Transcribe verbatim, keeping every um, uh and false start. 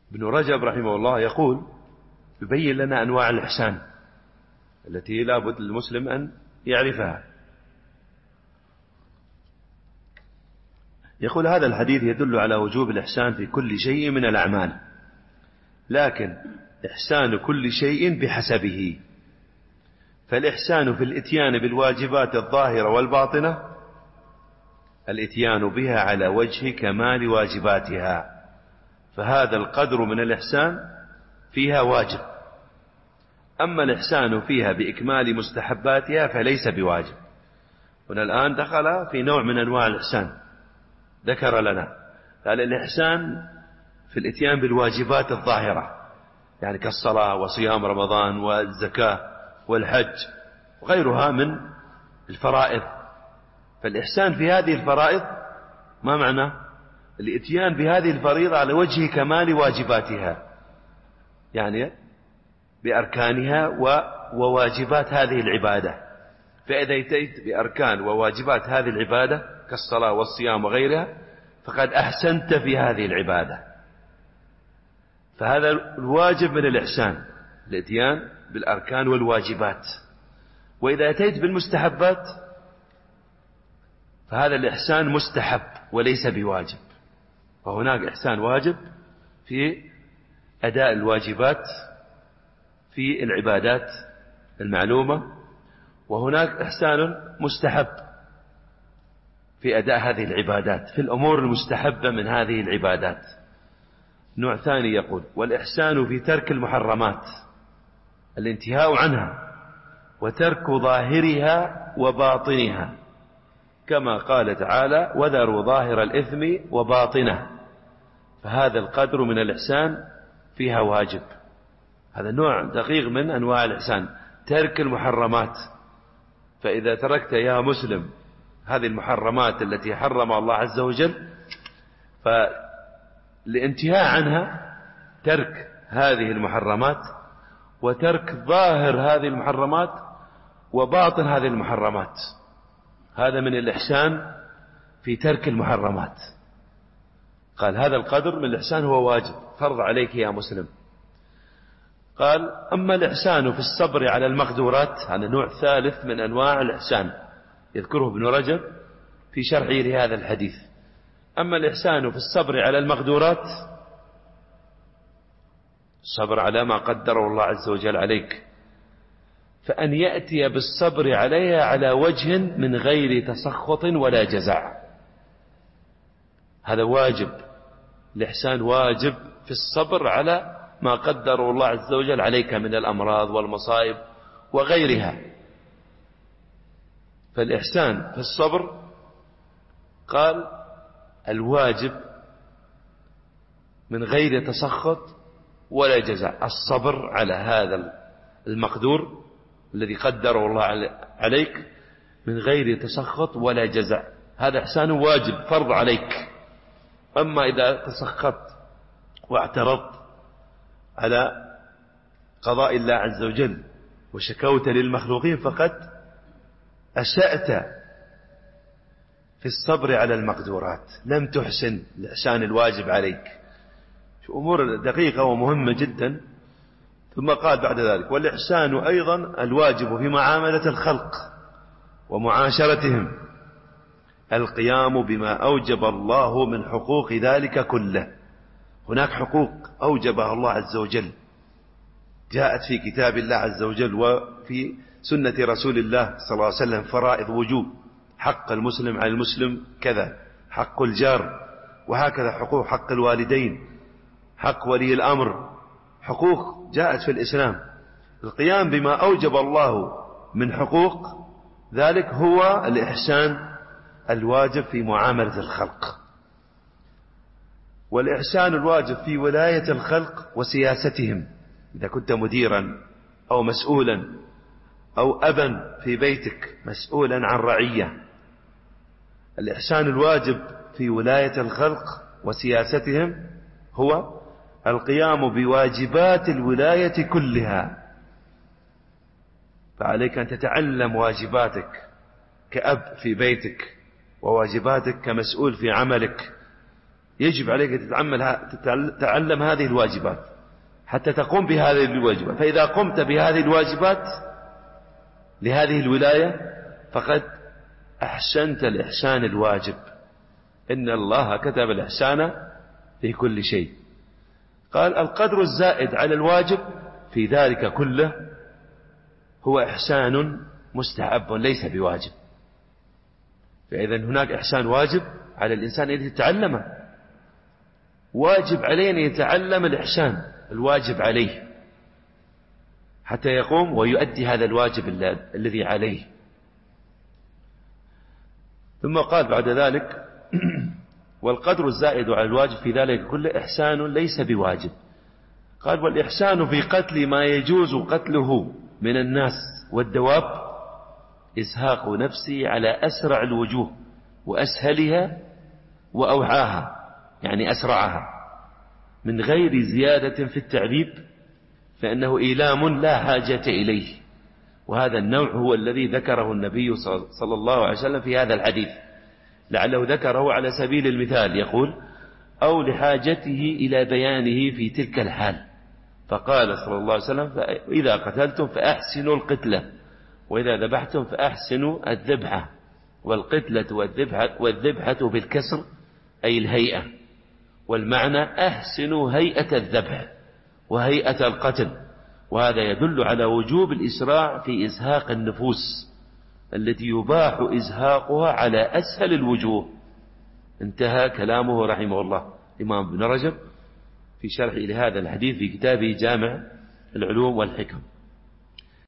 ابن رجب رحمه الله يقول يبين لنا أنواع الإحسان التي لا بد للمسلم أن يعرفها. يقول هذا الحديث يدل على وجوب الإحسان في كل شيء من الأعمال، لكن إحسان كل شيء بحسبه. فالإحسان في الإتيان بالواجبات الظاهرة والباطنة الإتيان بها على وجه كمال واجباتها، فهذا القدر من الإحسان فيها واجب. أما الإحسان فيها بإكمال مستحباتها فليس بواجب. هنا الآن دخل في نوع من أنواع الإحسان، ذكر لنا قال الإحسان في الإتيان بالواجبات الظاهرة، يعني كالصلاة وصيام رمضان والزكاة والحج وغيرها من الفرائض. فالإحسان في هذه الفرائض ما معنى؟ الإتيان بهذه الفريضة على وجه كمال واجباتها، يعني بأركانها وواجبات هذه العبادة. فإذا أتيت بأركان وواجبات هذه العبادة كالصلاة والصيام وغيرها فقد أحسنت في هذه العبادة. فهذا الواجب من الإحسان، الإتيان بالأركان والواجبات. وإذا أتيت بالمستحبات فهذا الإحسان مستحب وليس بواجب. وهناك إحسان واجب في أداء الواجبات في العبادات المعلومة، وهناك إحسان مستحب في أداء هذه العبادات في الأمور المستحبة من هذه العبادات. نوع ثاني يقول والإحسان في ترك المحرمات الانتهاء عنها وترك ظاهرها وباطنها، كما قال تعالى وذروا ظاهر الإثم وباطنه. فهذا القدر من الإحسان فيها واجب. هذا نوع دقيق من أنواع الإحسان، ترك المحرمات. فإذا تركت يا مسلم هذه المحرمات التي حرم الله عز وجل فالانتهاء عنها ترك هذه المحرمات وترك ظاهر هذه المحرمات وباطن هذه المحرمات، هذا من الإحسان في ترك المحرمات. قال هذا القدر من الإحسان هو واجب فرض عليك يا مسلم. قال أما الإحسان في الصبر على المقدورات، هذا نوع ثالث من أنواع الإحسان يذكره ابن رجب في شرحه لهذا الحديث. أما الإحسان في الصبر على المقدورات، الصبر على ما قدره الله عز وجل عليك، فأن يأتي بالصبر عليها على وجه من غير تسخط ولا جزع. هذا واجب، الإحسان واجب في الصبر على ما قدره الله عز وجل عليك من الأمراض والمصائب وغيرها. فالإحسان في الصبر قال الواجب من غير تسخط ولا جزع، الصبر على هذا المقدور الذي قدره الله عليك من غير تسخط ولا جزع، هذا إحسان واجب فرض عليك. أما إذا تسخطت واعترضت على قضاء الله عز وجل وشكوت للمخلوقين فقد أسأت في الصبر على المقدورات، لم تحسن الإحسان الواجب عليك. أمور دقيقة ومهمة جدا. ثم قال بعد ذلك والإحسان أيضا الواجب في معاملة الخلق ومعاشرتهم القيام بما أوجب الله من حقوق ذلك كله. هناك حقوق أوجبها الله عز وجل جاءت في كتاب الله عز وجل وفي سنة رسول الله صلى الله عليه وسلم، فرائض وجوب، حق المسلم على المسلم كذا، حق الجار، وهكذا حقوق حق الوالدين، حق ولي الأمر، حقوق جاءت في الإسلام. القيام بما أوجب الله من حقوق ذلك هو الإحسان الواجب في معاملة الخلق. والإحسان الواجب في ولاية الخلق وسياستهم، إذا كنت مديرا أو مسؤولا أو أبا في بيتك مسؤولا عن رعية، الإحسان الواجب في ولاية الخلق وسياستهم هو القيام بواجبات الولاية كلها. فعليك أن تتعلم واجباتك كأب في بيتك وواجباتك كمسؤول في عملك، يجب عليك تتعلم هذه الواجبات حتى تقوم بهذه الواجبات. فإذا قمت بهذه الواجبات لهذه الولاية فقد أحسنت الإحسان الواجب. إن الله كتب الإحسان في كل شيء. قال القدر الزائد على الواجب في ذلك كله هو إحسان مستحب ليس بواجب. فإذا هناك إحسان واجب على الإنسان أن يتعلمه، واجب عليه أن يتعلم الإحسان الواجب عليه حتى يقوم ويؤدي هذا الواجب الذي عليه. ثم قال بعد ذلك والقدر الزائد على الواجب في ذلك كله إحسان ليس بواجب. قال والإحسان في قتل ما يجوز قتله من الناس والدواب إزهاق نفسي على أسرع الوجوه وأسهلها وأوعاها، يعني أسرعها، من غير زيادة في التعذيب، فإنه إيلام لا حاجة إليه. وهذا النوع هو الذي ذكره النبي صلى الله عليه وسلم في هذا الحديث، لعله ذكره على سبيل المثال، يقول أو لحاجته إلى بيانه في تلك الحال، فقال صلى الله عليه وسلم إذا قتلتم فأحسنوا القتلة وإذا ذبحتم فأحسنوا الذبحة. والقتلة والذبحة, والذبحة بالكسر أي الهيئة، والمعنى أحسنوا هيئة الذبح وهيئة القتل. وهذا يدل على وجوب الإسراع في إزهاق النفوس التي يباح إزهاقها على أسهل الوجوه. انتهى كلامه رحمه الله الإمام ابن رجب في شرح لهذا الحديث في كتابه جامع العلوم والحكم.